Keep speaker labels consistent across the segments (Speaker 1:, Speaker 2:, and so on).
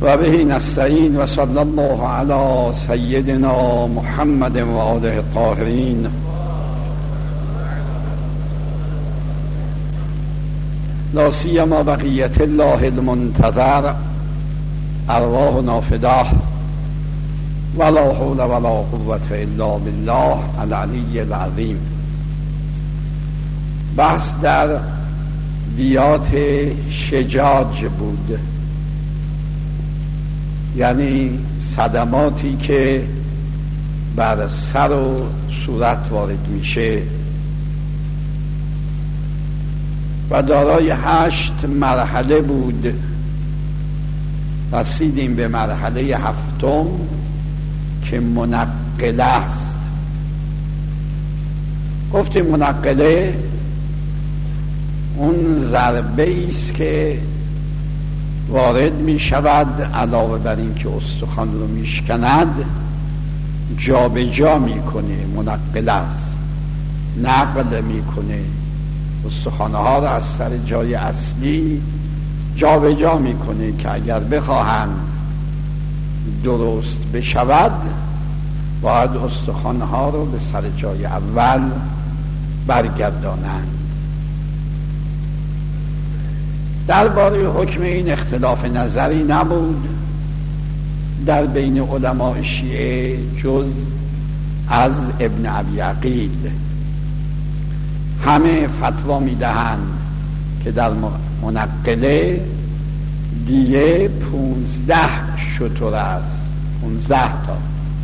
Speaker 1: و به نستعین و صلی الله علی سیدنا محمد و آله الطاهرین. لا سیما بقیت الله المنتظر ارواحنا فداه ولا حول ولا قوة الا بالله العلی العظیم. بحث در دیات شجاج بود، یعنی صدماتی که بر سر و صورت وارد میشه و دارای 8 مرحله بود. رسیدیم به مرحله 7 که منقله است. گفتیم منقله اون ضربه است که وارد می شود، علاوه بر این که استخوان رو می شکند جا به جا می کنه. منقله است، نقل می کنه استخوانه ها رو از سر جای اصلی جا به جا می کنه که اگر بخواهند درست بشود باید استخوانه ها رو به سر جای اول برگردانند. درباره حکم این اختلاف نظری نبود در بین علماء شیعه جز از ابن ابی عقیل. همه فتوا میدهند که در منقله دیه 15 شتر است، 15 تا.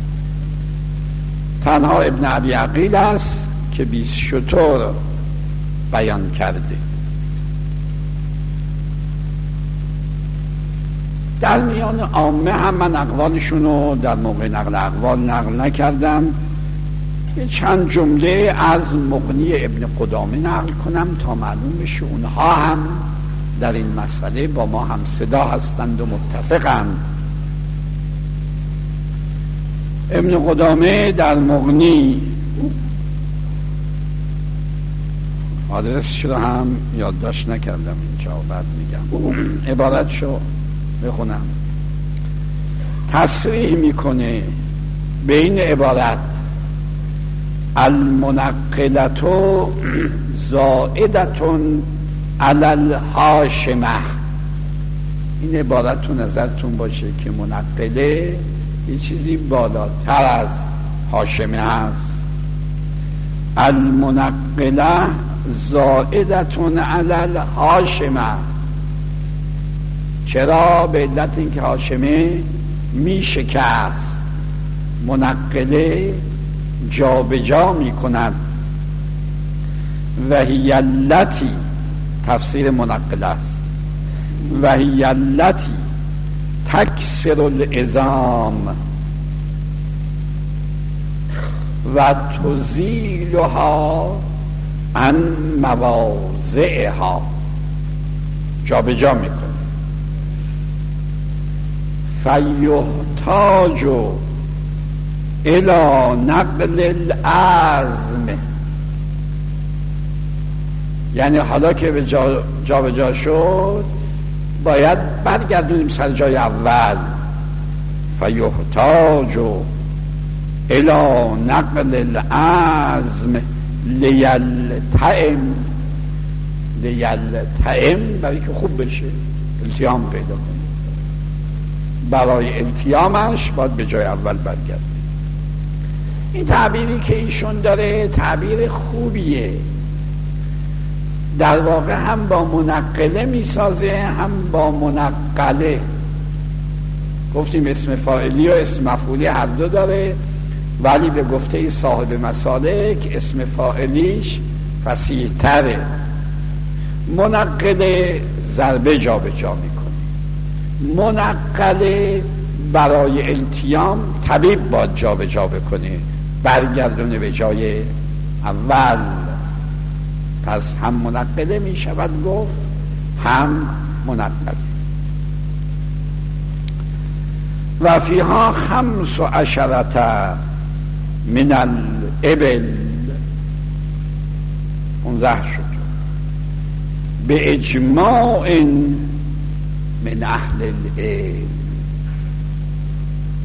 Speaker 1: تنها ابن ابی عقیل است که 20 شتر بیان کرده. در میان عامه هم من اقوالشون رو در موقع نقل اقوال نقل نکردم. چند جمله از مغنی ابن قدامه نقل کنم تا معلوم بشه اونها هم در این مسئله با ما هم صدا هستند و متفقند. ابن قدامه در مغنی، آدرسش رو هم یادداشت نکردم اینجا، بعد میگم، عبارتشو بخونم. تصریح میکنه به این عبارت: المنقلتو زائدتون علی الحاشمه. این عبارت تو نظرتون باشه که منقله یه چیزی بالاتر از حاشمه هست. المنقله زائدتون علی الحاشمه. چرا؟ به علت اینکه حاشمه می شکست، منقله جا به جا می کند. و هی التی، تفسیر منقله است، و هی التی تکسر العظام و تزیلها عن مواضعها. جا به جا می کند. فیحتاج الى نقل العظم. یعنی حالا که به جا به جا شد باید برگردونیم سر جای اول. فیحتاج الى نقل العظم لیلتئم. لیلتئم برای که خوب بشه، التیام پیدا کنه. برای التیامش باید به جای اول برگرد. این تعبیری که ایشون داره تعبیر خوبیه. در واقع هم با منقله میسازه هم با منقله. گفتیم اسم فاعلی و اسم مفعولی هر دو داره، ولی به گفته صاحب مسالک اسم فاعلیش فصیح تره. منقله ضربه جا به جا میکنه. منقله برای التیام طبیب باید جا به جا بکنه، برگردونه به جای اول. پس هم منقله می شود گفت هم منقله. و فیها 15 من الابل. 15 شد به اجماع من اهل العلم.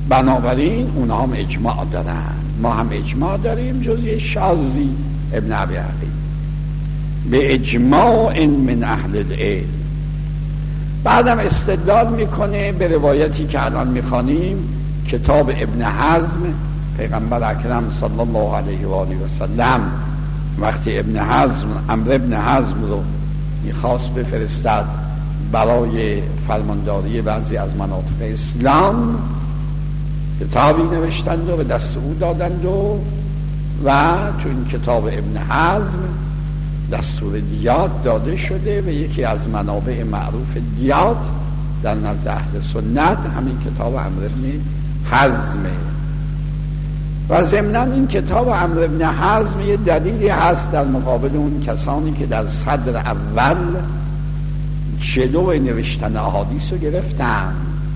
Speaker 1: بنابراین اونها هم اجماع دارن، ما هم اجماع داریم جز یه شاذی ابن ابی عقیل به اجماع من اهل العلم. بعدم استدلال میکنه به روایتی که الان میخوانیم، کتاب ابن حزم. پیغمبر اکرم صلی الله علیه و آله و سلم وقتی عمرو ابن حزم رو میخواست بفرستد برای فرمانداری بعضی از مناطق اسلام، کتابی نوشتند و به دست او دادند و تو این کتاب ابن حزم دستور دیات داده شده و یکی از منابع معروف دیات در نزد اهل سنت همین کتاب عمرو ابن حزمه. و ضمناً این کتاب عمرو ابن حزم یه دلیلی هست در مقابل اون کسانی که در صدر اول جلو نوشتن احادیث رو گرفتن.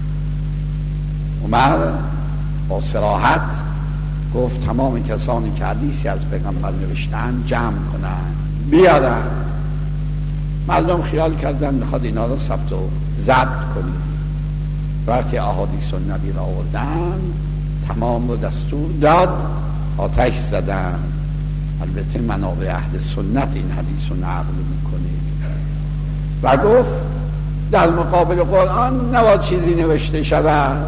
Speaker 1: عمر با صراحت گفت تمام کسانی که حدیثی از پیغمبر نوشتن جمع کنن بیارن. مردم خیال کردن میخواد اینا رو ثبت و ضبط کنیم. وقتی احادیث النبی را آوردن تمام رو دستور داد، آتش زدن. البته منابع اهل سنت این حدیث رو نقل میکنه و گفت در مقابل قرآن نباید چیزی نوشته شود،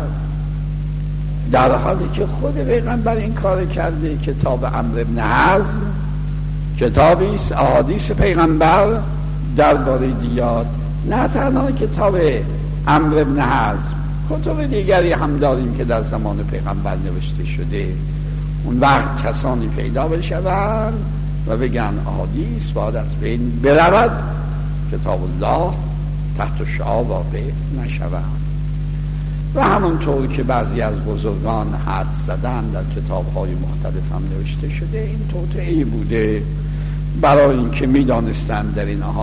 Speaker 1: در حالی که خود پیغمبر این کار کرده. کتاب عمرو ابن حزم کتابی است احادیث پیغمبر درباره دیات. نه تنها کتاب عمرو ابن حزم، کتب دیگری هم داریم که در زمان پیغمبر نوشته شده. اون وقت کسانی پیدا بشوند و بگن احادیث باید از بین برود، کتاب الله تحت شعار واقع نشود. و همونطور که بعضی از بزرگان حد زدن در کتاب‌های مختلف هم نوشته شده، این توطئه‌ای بوده برای اینکه می‌دانستند در این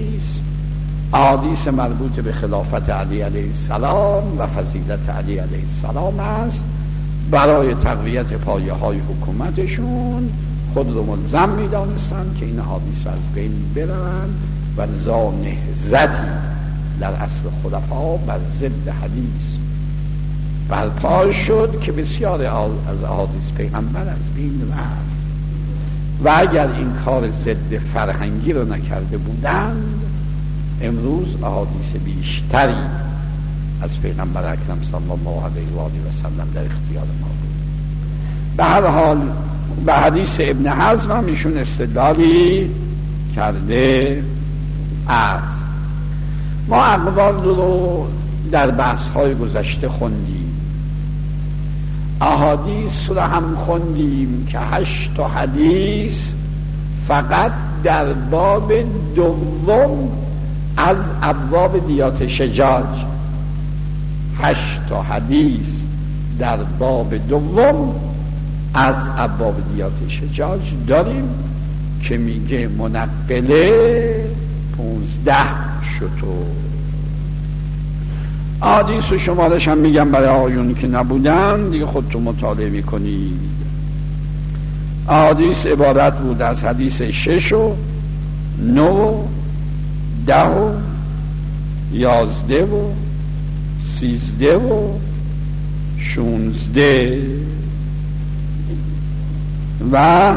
Speaker 1: احادیث مربوط به خلافت علی علیه السلام و فضیلت علی علیه السلام است، برای تقویت پایه‌های حکومتشون خود رو ملزم می‌دانستند که این احادیث از بین بروند و لذا نهضتی در اصل خلفا بر ضد حدیث برپا شد که بسیار از احادیث پیغمبر از بین رفت. و اگر این کار ضد فرهنگی رو نکرده بودند، امروز احادیث بیشتری از پیغمبر اکرم صلی الله علیه و آله و سلم در اختیار ما بود. به هر حال به حدیث ابن حزم هم ایشون استدلالی کرده است. ما اقوال رو در بحث‌های گذشته خوندیم، احادیث رو هم خوندیم که 8 حدیث فقط در باب دوم از ابواب دیات شجاج، 8 حدیث در باب دوم از ابواب دیات شجاج داریم که میگه منقله 15 شتر. احادیث و شمارش هم میگم برای آیون که نبودن دیگه خودتون مطالعه میکنید. احادیث عبارت بود از حدیث 6 و 9 و 10 و 11 و 13 و 16 و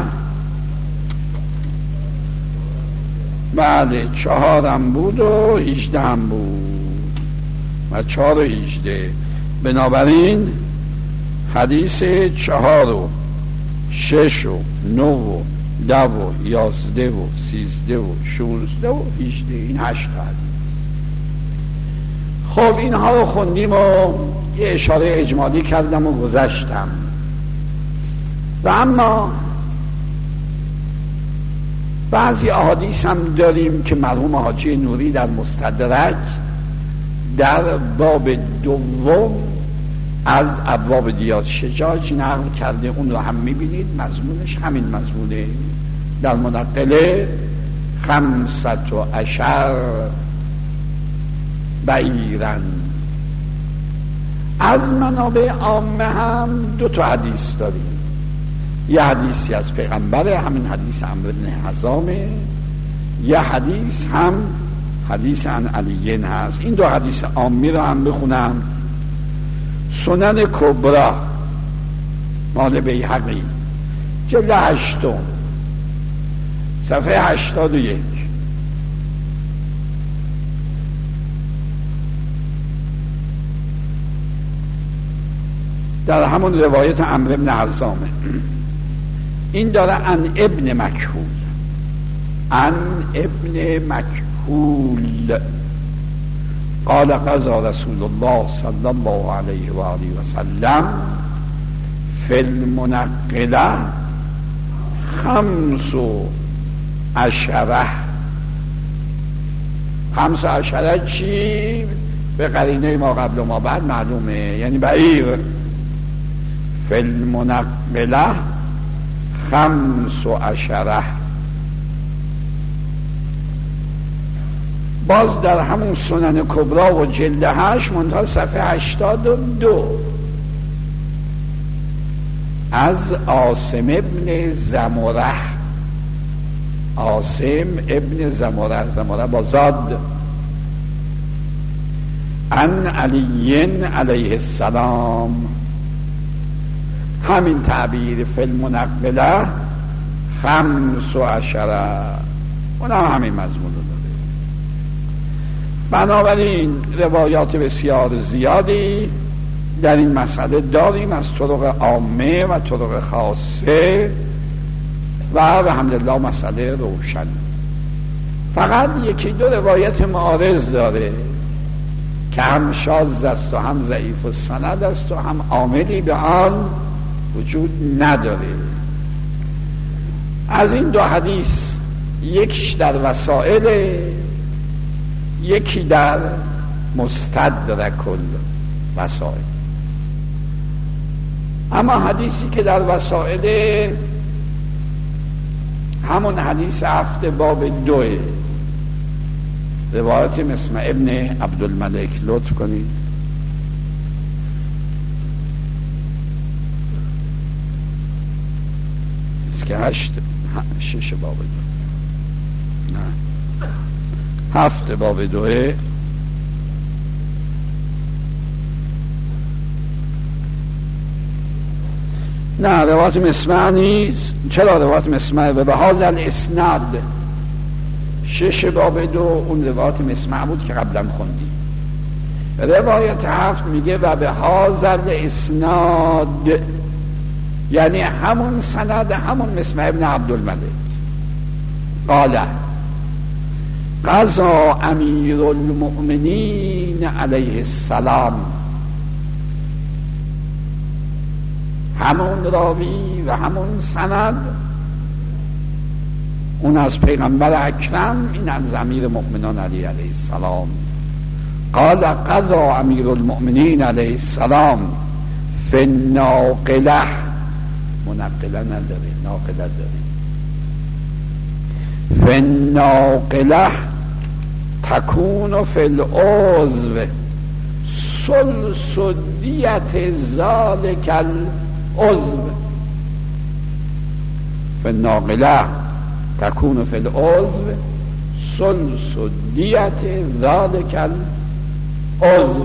Speaker 1: بله 4 هم بود و 18 هم بود و 4 و 18. بنابراین حدیث 4 و 6 و 9 و 10 و 11 و 13 و 16 و 18 این 8 حدیث. خب اینها رو خوندیم و یه اشاره اجمالی کردم و گذشتم. و اما بعضی احادیث هم داریم که مرحوم حاجی نوری در مستدرک در باب دوم از ابواب دیات شجاج نقل کرده. اون رو هم میبینید، مضمونش همین مضمونه. در منقله 15 بعیرن. از منابع عامه هم 2 حدیث داریم. یه حدیثی از پیغمبر، همین حدیث عمرو بن حزامه. یه حدیث هم حدیث عن علیین هست. این 2 حدیث عامی رو هم بخونم. سنن کبرا مال بیهقی جلد 8 صفحه 81. در همون روایت عمرو بن حزامه این داره عن ابن مکحول، عن ابن مکحول قال قضى رسول الله صلی الله علیه و آله و سلم فی المنقله 15 چی؟ به قرینه ما قبل و ما بعد معلومه، یعنی بعیر. فی المنقله 15. باز در همون سنن کبرا و جلد 8 منتها صفحه 82 از عاصم ابن زمره، عاصم ابن زمره، زمره با زاد، عن علی علیه السلام، همین تعبیر فی المنقله 15 اونم همین مضمون داره. بنابراین روایات بسیار زیادی در این مسئله داریم از طرق عامه و طرق خاصه و الحمدلله مسئله روشن. فقط یکی دو روایت معارض داره که هم شاذ است و هم ضعیف السند است و هم عاملی به آن وجود نداره. از این دو حدیث یکیش در وسائل، یکی در مستدرک الوسائل. اما حدیثی که در وسائل همون حدیث 7 باب 2 روایت مسمع ابن عبدالملک، لطف کنید. است که 6 باب 2 نه 7 باب 2 نه روایت مسمع نیست. چرا روایت مسمع؟ به هذا الاسناد 6 باب 2 اون روایت مسمع بود که قبلا خوندیم. روایت 7 میگه و به هذا الاسناد، یعنی همون سند همون مسمع ابن عبدالملک. قال قضى امیر المؤمنین علیه السلام، همون راوی و همون سند اون از پیغمبر اکرم، این از امیر المؤمنین علیه السلام. قال قضى امیر المؤمنین علیه السلام فی الناقله، منقله نداره، ناقله داره. فی الناقله تکون فی العضو سلسدیت ذالک العضو. فی الناقله تکون فی العضو سلسدیت ذالک العضو.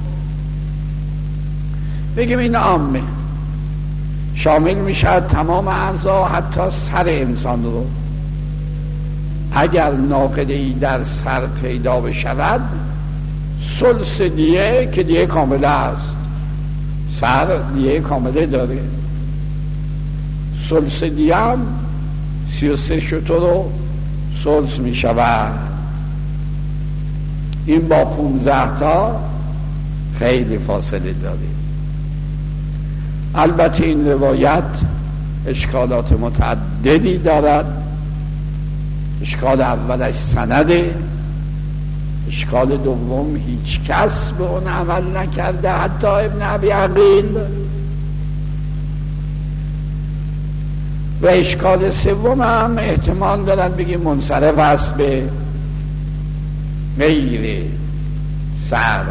Speaker 1: بگیم این عامه شامل میشه تمام اعضا، حتی سر انسان رو. اگر ناقله‌ای در سر پیدا بشود، ثلث دیه که دیه کامله است، سر دیه کامله داره، ثلث دیه هم 33 شتر رو ثلث می شود. این با 15 تا خیلی فاصله داره. البته این روایت اشکالات متعددی دارد. اشکال اولش سنده، اشکال دوم هیچ کس به اون عمل نکرده، حتی ابن ابی عقیل. و اشکال سوم هم احتمال دارن بگیم منصرف است به غیر سر،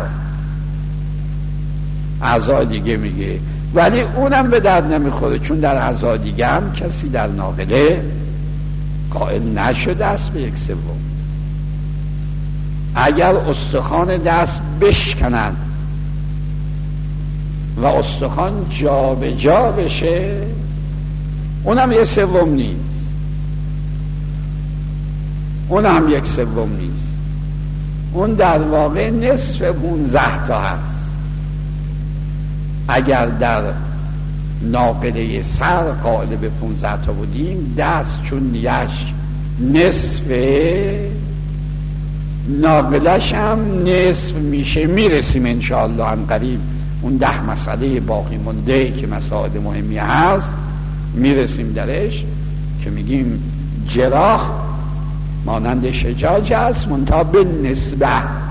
Speaker 1: اعضا دیگه میگه، ولی اونم به درد نمیخوره، چون در اعضا دیگه هم کسی در ناقله قائل نشده است به 1/3. اگر استخوان دست بشکنند و استخوان جا به جا بشه، اونم 1/3 نیست، اونم 1/3 نیست، اون در واقع نصف 15 تا هست. اگر در ناقله سر قائل به 15 تا بودیم، دست چون یش نصف ناقلش هم نصف میشه. میرسیم انشاءالله هم قریب اون 10 مسئله باقی مونده که مسائل مهمی هست میرسیم درش، که میگیم جراح مانند شجاج است منتها به نسبه.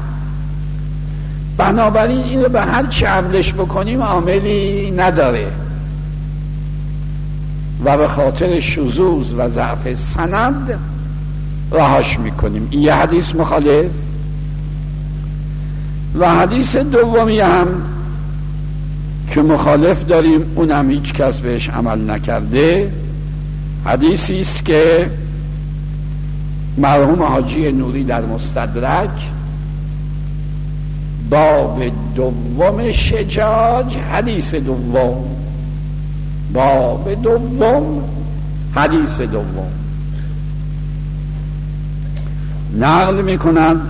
Speaker 1: بنابراین این رو به هر چی حملش بکنیم عاملی نداره و به خاطر شذوذ و ضعف سند رهاش میکنیم. این یه حدیث مخالف. و حدیث دومی هم که مخالف داریم، اونم هیچ کس بهش عمل نکرده. حدیثی است که مرحوم حاجی نوری در مستدرک باب دوم شجاج حدیث دوم، باب دوم حدیث دوم نقل میکنند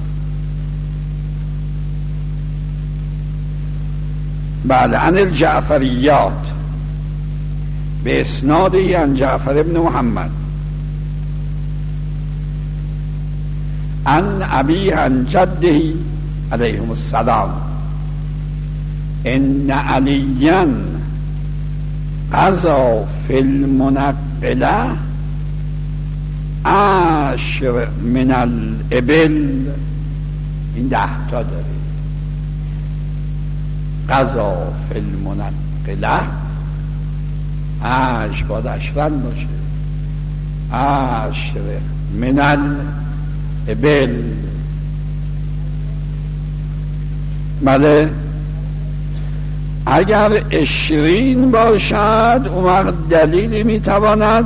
Speaker 1: بعد عن الجعفریات به اسنادی عن جعفر ابن محمد عن ابی عن جده علیهم السلام ان علیا قضا فی المنقله 10 من الابل. این 10 تا داره. قضا فی المنقله 10 باید 10 باشه. 10 من الابل. بله اگر 20 باشد اون وقت دلیلی میتواند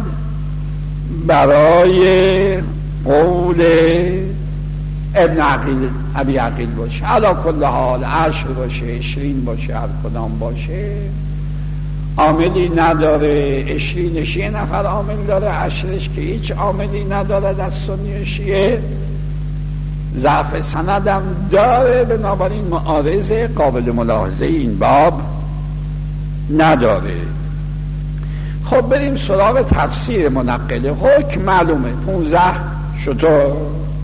Speaker 1: برای قول ابن عقیل ابی عقیل باشه. علا کل حال 10 باشه 20 باشه هر کدام باشه عاملی نداره. 20 یه نفر عامل داره، 10 که هیچ عاملی نداره. در سنی شیعه ضعف سندم داره، بنابراین معارضه قابل ملاحظه این باب نداره. خب بریم سراغ تفسیر منقله. حکم معلومه 15 شطور.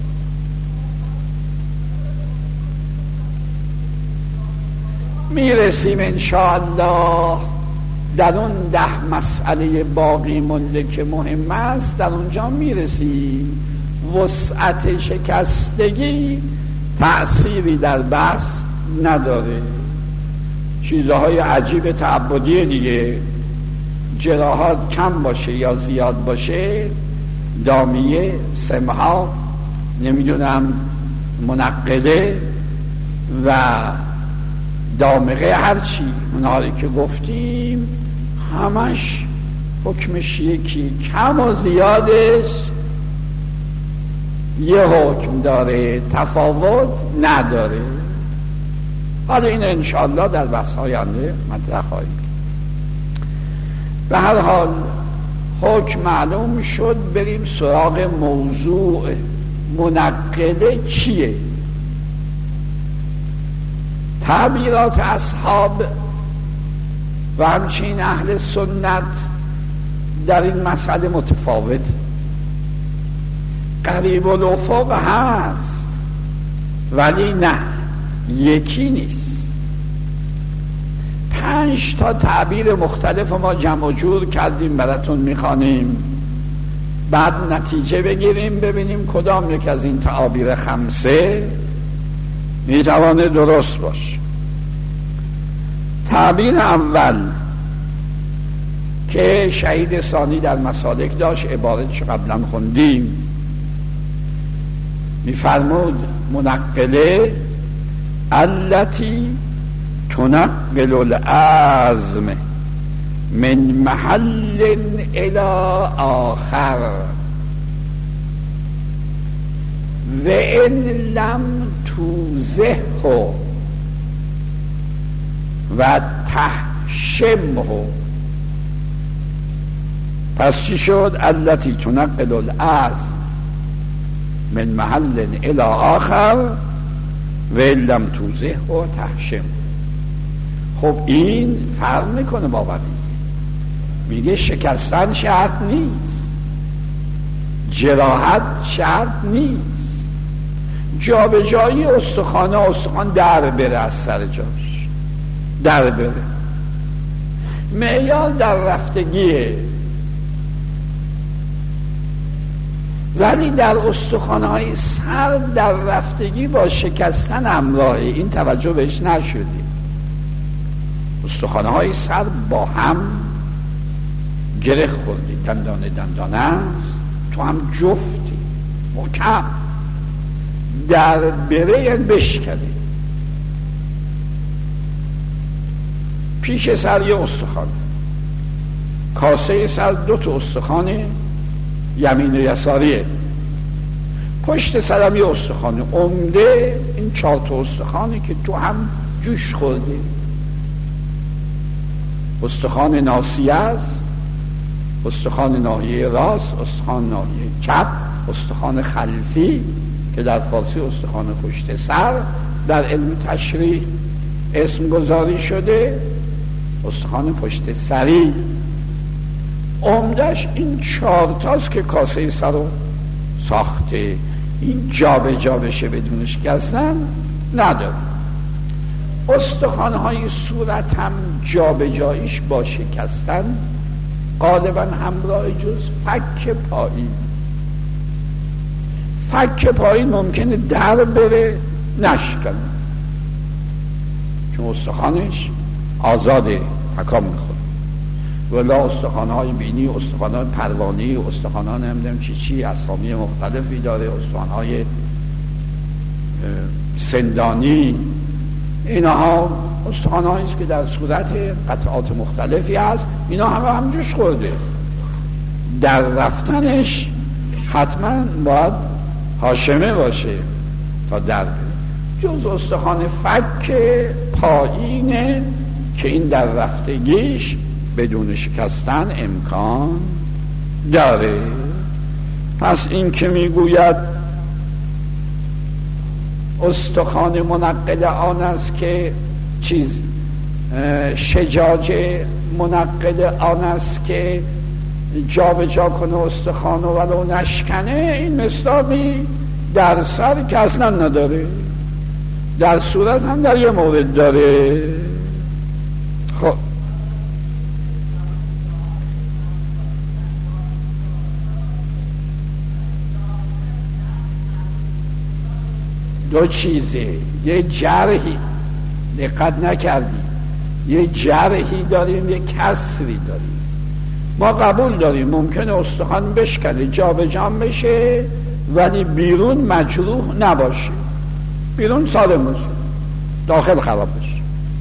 Speaker 1: میرسیم انشاءالله در اون 10 مسئله باقی مونده که مهم است، در اونجا میرسیم. وسعت شکستگی تأثیری در بحث نداره. چیزهای عجیب تعبدی دیگه، جراحات کم باشه یا زیاد باشه، دامیه، سمها، نمیدونم منقله و دامغه، هرچی اونهایی که گفتیم همش حکمش یکی، کم و زیادش یه حکم داره، تفاوت نداره. حالا این انشاءالله در بحث های آینده مطرح خواهیم. به هر حال حکم معلوم شد. بریم سراغ موضوع منقله چیه. تعبیرات اصحاب و همچنین اهل سنت در این مسئله متفاوت، قریب الافق هست ولی نه یکی نیست. 5 تا تعبیر مختلف ما جمع و جور کردیم، براتون میخوانیم، بعد نتیجه بگیریم ببینیم کدام یک از این تعابیر 5 میتوانه درست باشه. تعبیر اول که شهید ثانی در مسالک داشت، عبارتش قبلا خوندیم، میفرمود منقله التي تنقل العزم من محل الى آخر و ان لم توزه و تحشمه. پس چی شد؟ التی تنقل العظم من محل الى آخر و لم توضح و تحشم. خب این فرق میکنه با بقیه. میگه شکستن شرط نیست، جراحت شرط نیست، جابجایی استخوان در بره از سر جاش، در بره. معیار در رفتگیه، ولی در استخوان‌های سر در رفتگی با شکستن همراهه. این توجه بهش نشدی. استخوان‌های سر با هم گره خوردی، دندانه است، تو هم جفتی محکم در بره یعنی بشکنی. پیش سر یه استخوان، کاسه سر 2 استخوانه یمین و یساریه، پشت سرم یه استخوانه عمده. این 4 استخوانه که تو هم جوش خورده. استخوان ناصیه است، استخوان ناحیه راست، استخوان ناحیه چپ، استخوان خلفی که در فارسی استخوان پشت سر در علم تشریح اسم گذاری شده، استخوان پشت سری. عمدش این 4 تاست که کاسه سر رو ساخته. این جا به جا بشه بدون شکستن نداره. استخوان‌های صورت هم جا به جایش با شکستن غالبا همراه جز فک پایین. فک پایین ممکنه در بره نشکنه، چون استخوانش آزاده، تکان میخوره. ولا استخوان‌های بینی، استخوان‌های پروانی، استخوان‌ها نمیدونم چی اسامی مختلفی داره، استخوان‌های سندانی، اینها استخوان‌هایی است که در صورت قطعات مختلفی هست. اینا هم جوش خورده، در رفتنش حتما باید هاشمه باشه تا در بره. جز استخوان فک پایینه که این در رفتگیش بدون شکستن امکان داره. پس این که میگوید استخوان منقل آن است که شجاج منقل آن است که جا به جا کنه استخوان و ولو نشکنه، این مصداقی در سر که اصلا نداره، در صورت هم در یه مورد داره. خب دو چیزه، یه جرحی، دقت نکردی، یه جرحی داریم، یه کسری داریم. ما قبول داریم ممکنه استخوان بشکنه، جا به جا بشه، ولی بیرون مجروح نباشه، بیرون سالم باشه، داخل خراب بشه.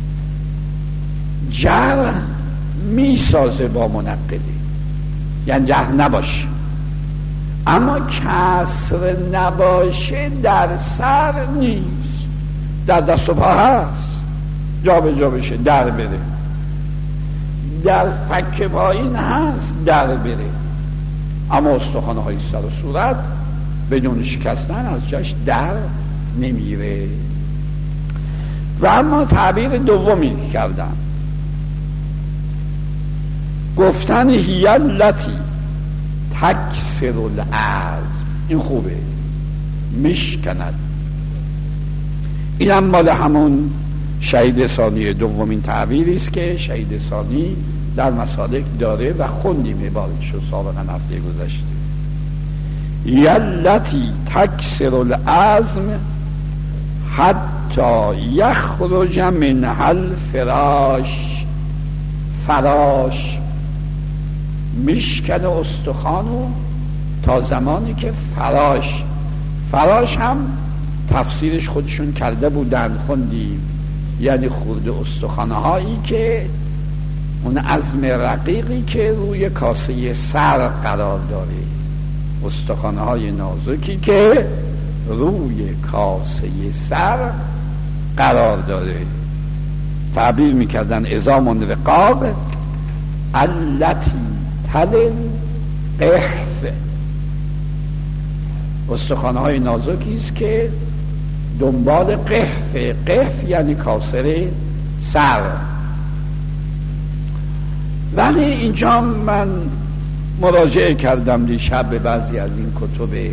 Speaker 1: جرح میسازه با منقلی، یعنی جرح نباشه. اما کسر نباشه در سر نیست، در دست و پا هست، جا به جا بشه در بره، در فک پایین هست در بره. اما استخوانه های سر و صورت بدون شکستن از جاش در نمیره. و اما تعبیر دومی کردن، گفتن هی التی تکسر العظم، این خوبه، میشکند. این هم مال همون شهید ثانی دومین تعبیری است که شهید ثانی در مسالک داره و خوندیم عبارتشو سابقا هفته گذشته. یلتی تکسر العظم حتی یخرج منها الفراش، فراش میشکنه استخوانو تا زمانی که فراش هم تفسیرش خودشون کرده بودن، خوندیم، یعنی خورده استخوانه هایی که اون عظم رقیقی که روی کاسه سر قرار داره، استخوانه های نازکی که روی کاسه سر قرار داره. تعبیر میکردن عظام رقاق التی تل قحف، استخوان‌های نازکی است که دنبال قحف. قحف یعنی کاسر سر. ولی اینجا من مراجعه کردم دیشب به بعضی از این کتب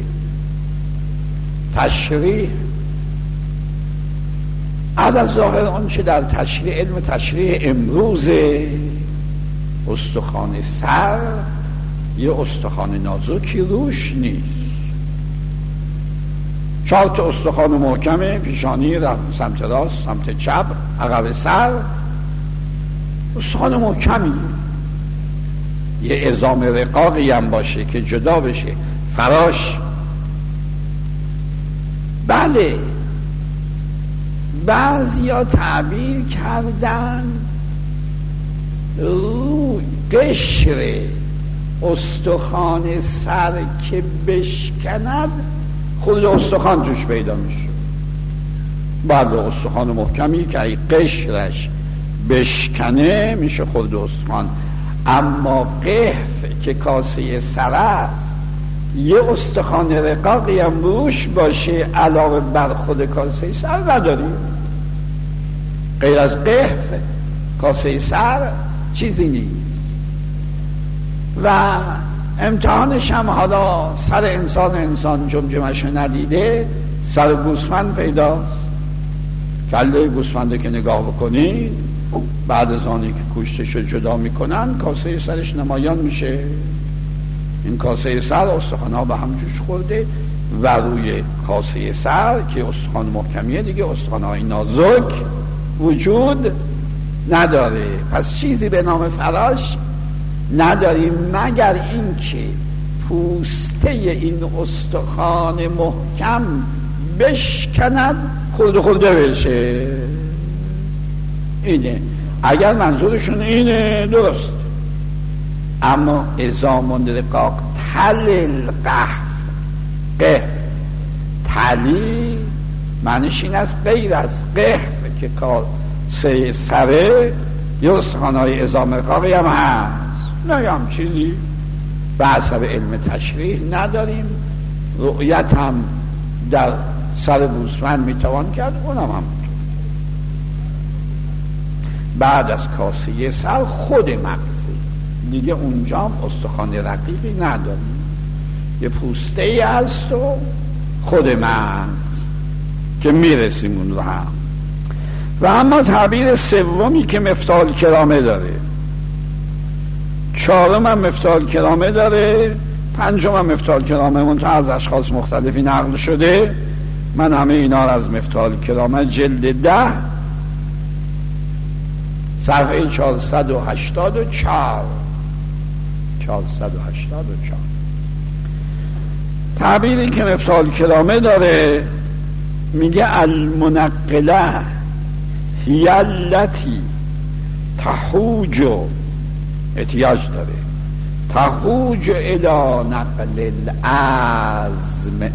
Speaker 1: تشریح. از ظاهر آنچه در تشریح، علم تشریح امروز، استخوان سر یه استخوان نازکی روش نیست. 4 تا استخوان محکمه، پیشانی، سمت راست، سمت چپ، عقب سر، استخوان محکمی. یه عظام رقاقی هم باشه که جدا بشه، فراش. بله، بعضیا تعبیر کردن روی قشر استخوان سر که بشکند خود استخوان توش پیدا میشه. بله، استخوان محکمی که ای قشرش بشکنه میشه خود استخوان. اما قحف که کاسه سر است، یه استخوان رقاقی هم روش باشه علاوه بر خود کاسه سر نداریم. غیر از قحف کاسه سر چیزی نیست. و امتحانش هم حالا سر انسان جمجمش ندیده، سر گوسفند پیداست. کله گوسفنده که نگاه بکنید بعد از آنی که گوشتشو جدا میکنن کاسه سرش نمایان میشه. این کاسه سر استخوان‌ها به هم جوش خورده و روی کاسه سر که استخوان محکمیه دیگه استخوان‌های نازک وجود نداره. پس چیزی به نام فراش نداریم مگر اینکه پوسته این استخوان محکم بشکند خورده بشه. اینه اگر منظورشون اینه درست. اما عظام رقاق تل القحف، قحف تلی معنیش این است غیر از قحف که کاسه سره یا استخوان‌های عظام رقاقی هم هست. نه هم چیزی به حسب علم تشریح نداریم. رؤیت هم در سر گوسفند میتوان کرد، اونم هم بعد از کاسه سر خود مغزه دیگه. اونجا هم استخوان رقیقی نداریم، یه پوسته ای هست و خود مغز که میرسیم اون رو هم. و اما تعبیر سومی که مفتاح الکرامه داره، 4م هم مفتاح الکرامه داره، 5م هم مفتاح الکرامه منتها از اشخاص مختلفی نقل شده. من همه اینا رو از مفتاح الکرامه جلد 10 صفحه 484 تعبیری که مفتاح الکرامه داره میگه المنقله هی التی تحوج، احتیاج داره، تحوج الی نقل العزم.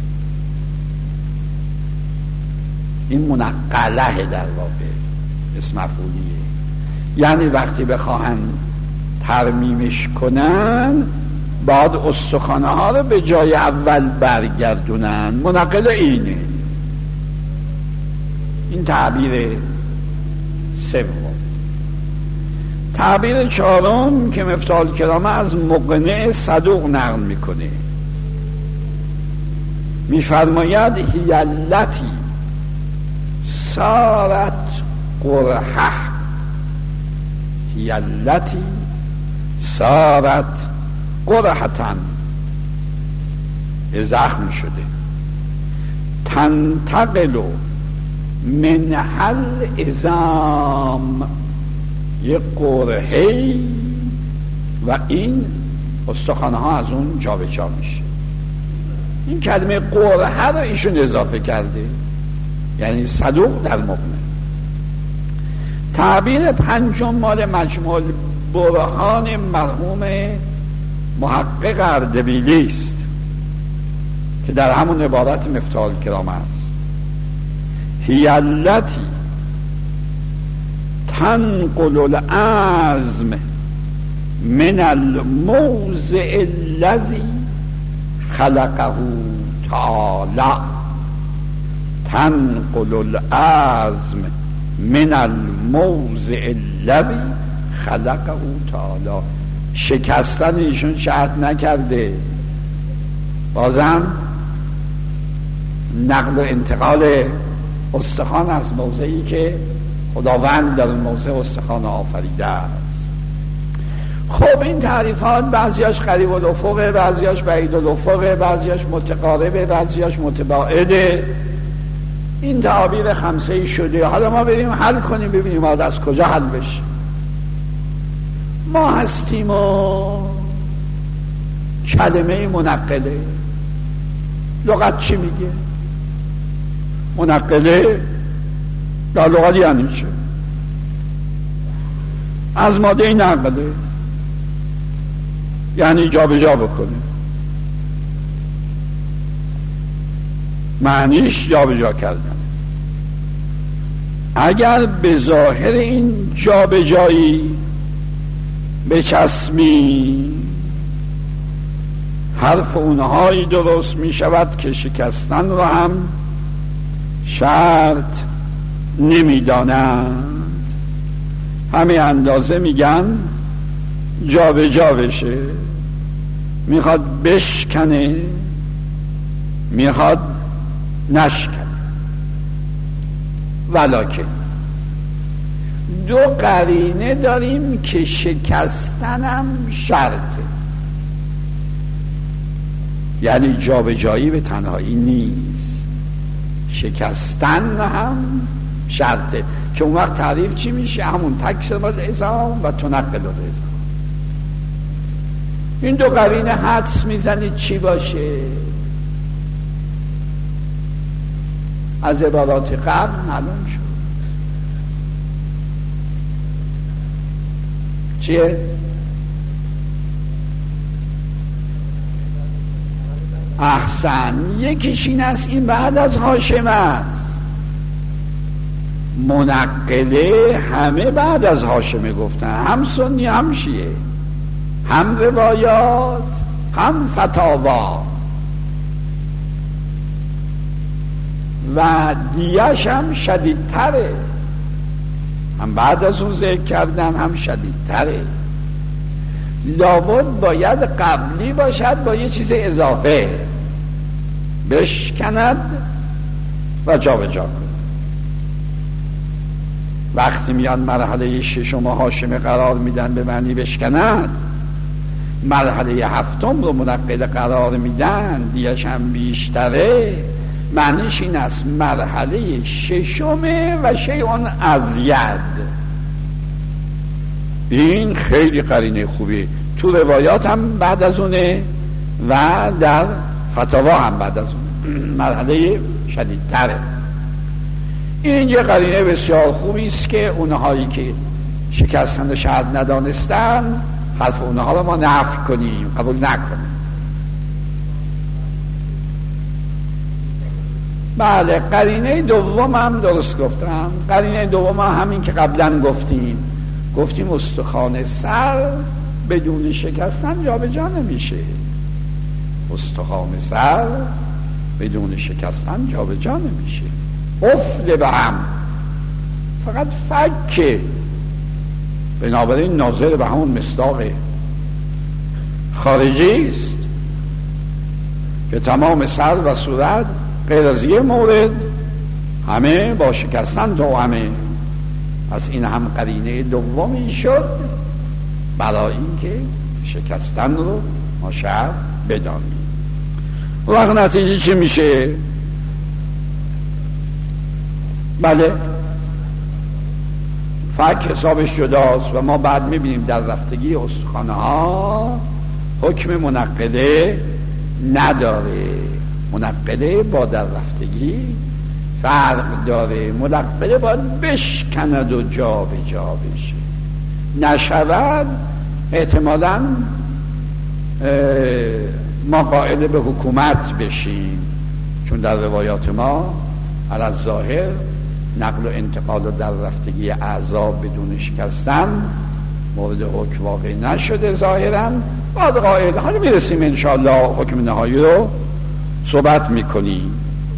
Speaker 1: این منقله در واقع اسم مفعولیه، یعنی وقتی بخواهن ترمیمش کنن بعد استخوانه ها رو به جای اول برگردونن. منقله اینه. این تعبیر سوم. تعبیر 4م که مفتاح الکرامه از مقنع صدوق نقل میکنه، میفرماید هی التی صارت قرحه، هی التی صارت قرحتن، زخم شده، تنتقل من حل عظام، یه قرحه‌ای و این استخوان‌ها ها از اون جا به جا میشه. این کلمه قرحه رو ایشون اضافه کرده، یعنی صدوق در مقنع. تعبیر 5م مال مجموع برهان مرحوم محقق اردبیلی است که در همون عبارت مفتاح الکرامه است. هی التی تنقل العزم من الموضع الذي خلقه تعالی. تنقل العزم من الموضع الذي خلقه تعالی. شکستن ایشون شرط نکرده، بازم نقل و انتقال استخوان از موضعی که خداوند در موضع استخوان آفریده است. خب این تعریفات بعضیاش قریب الافقه، بعضیاش بعید الافقه، بعضیاش متقاربه، بعضیاش متباعده. این تعابیر خمسه‌ای شده. حالا ما بریم حل کنیم، ببینیم از کجا حل بشه. ما هستیم و کلمه منقله. لغت چی میگه؟ منقله در لغت یعنی چه؟ از ماده نقله، یعنی جا به جا بکنه. معنیش جا به جا کردن. اگر به ظاهر این جا به جایی بچسمی، حرف اونهایی درست می شود که شکستن را هم شرط نمی دانند. همه اندازه میگن جا به جا بشه، میخواد بشکنه، میخواد نشکنه. ولکن دو قرینه داریم که شکستنم شرطه، یعنی جابجایی به تنهایی نیست، شکستن هم شرطه. که اون وقت تعریف چی میشه؟ همون تکسر العظام و تنقل العظام. این دو قرینه حدس میزنید چی باشه؟ از عبارات قبل معلوم شد چیه؟ احسن. یکیش این است، این بعد از هاشم است. منقله همه بعد از هاشمه گفتن، هم سنی هم شیعه، هم روایات هم فتاوا، و دیگرش هم شدیدتره، هم بعد از اون ذکر کردن هم شدیدتره. لابد باید قبلی باشد با یه چیز اضافه، بشکند و جا به جا کند. وقتی میان مرحله ششم هاشمه قرار میدن به معنی بشکند، مرحله هفتم رو منقل قرار میدن، دیگرش هم بیشتره، معنیش این است مرحله ششمه و شیء ازید. این خیلی قرینه خوبی. تو روایات هم بعد از اونه و در فتاوا هم بعد از اونه، مرحله شدیدتره. این یه قرینه بسیار خوبی است که اونهایی که شکستن شرط ندانستن، حرف اونها رو ما نفی کنیم، قبول نکنیم. بله، قرینه دوم هم درست گفتم. قرینه دوم هم همین که قبلا گفتیم استخوان سر بدون شکستن جا به جا نمیشه. استخوان سر بدون شکستن جا به جا نمیشه. قفل به هم، فقط فکه، بنابراین ناظر به همون مصداق خارجی است که تمام سر و صورت غیر از یه مورد همه با شکستن تو همه. از این هم قرینه دومی شد برای اینکه شکستن رو ما شرط بدانیم. وقت نتیجه چه میشه؟ بله، فک حسابش جداست و ما بعد میبینیم در رفتگی استخوانه ها حکم منقله نداره. منقله با در رفتگی فرق داره. منقله باید بشکند و جا به جا بشه، نشود احتمالاً ما قائل به حکومت بشیم، چون در روایات ما علی الظاهر نقل و انتقال و در رفتگی اعضا بدون شکستن مورد حکم واقع نشده ظاهرا. بعد قائل حالا میرسیم انشاءالله حکم نهایی رو صحبت میکنیم.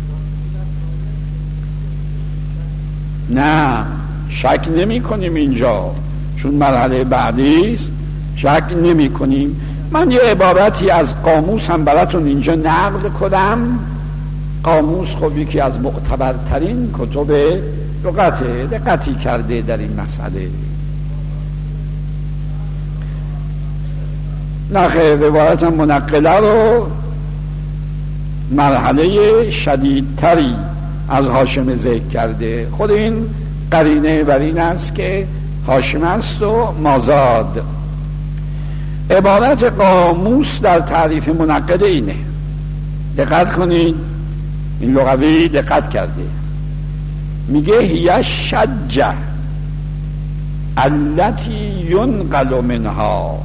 Speaker 1: نه شک نمی کنیم اینجا، چون مرحله بعدی است، شک نمی کنیم. من یه عبارتی از قاموس هم براتون اینجا نقل کنم. قاموس خب یکی از معتبرترین کتب لغته، دقتی کرده در این مسئله. نخیر، روایت منقله رو مرحله شدیدتری از هاشم ذکر کرده. خود این قرینه بر این است که هاشم است و مازاد. عبارت قاموس در تعریف منقله اینه، دقت کنید، این لغوی دقت کرده، میگه هی شجه التي ینقل منها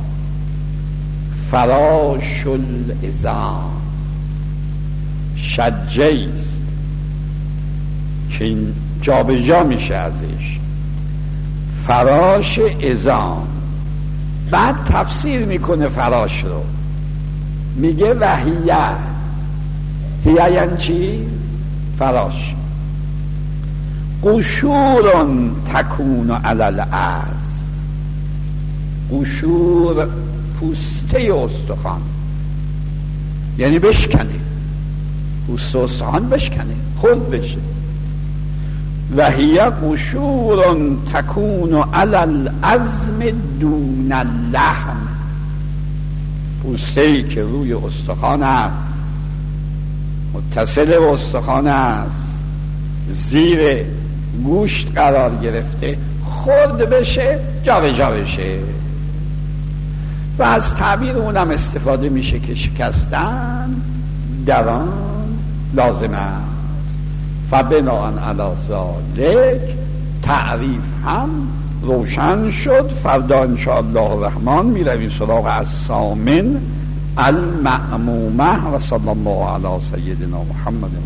Speaker 1: فراش العظام. شجه است که این جا به جا میشه ازش، فراش عظام. بعد تفسیر میکنه فراش رو، میگه وحیه، هیه یعنی چی؟ فراش. قشور تکون علی العظم. قشور پوسته استخوان، یعنی بشکنه، پوسته استخوان بشکنه، خرد بشه. و هی قشور تکون علی العظم دون اللحم. پوسته‌ای که روی استخوان است، متصل به استخوان است، زیر گوشت قرار گرفته، خرد بشه، جا به جا بشه. و از تعبیر اونم استفاده میشه که شکستن در آن لازم است. فبناءً علی ذلک تعریف هم روشن شد. فردا انشاءالله الرحمن میرویم سراغ الثامن المأمومه. و صلی الله علی سیدنا محمد.